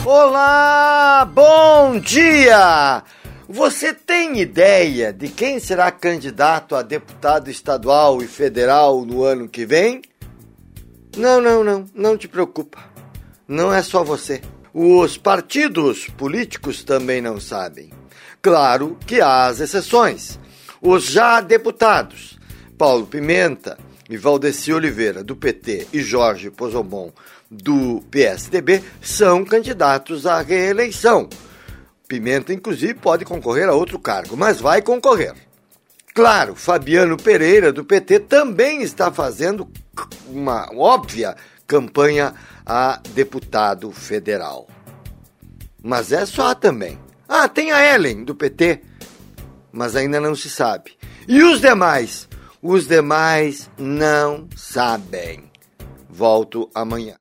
Olá, bom dia! Você tem ideia de quem será candidato a deputado estadual e federal no ano que vem? Não te preocupa. Não é só você. Os partidos políticos também não sabem. Claro que há as exceções. Os já deputados, Paulo Pimenta e Valdeci Oliveira, do PT, e Jorge Pozzobon, do PSDB, são candidatos à reeleição. Pimenta, inclusive, pode concorrer a outro cargo, mas vai concorrer. Claro, Fabiano Pereira, do PT, também está fazendo uma óbvia campanha a deputado federal. Mas é só também. Tem a Ellen, do PT, mas ainda não se sabe. E os demais? Os demais não sabem. Volto amanhã.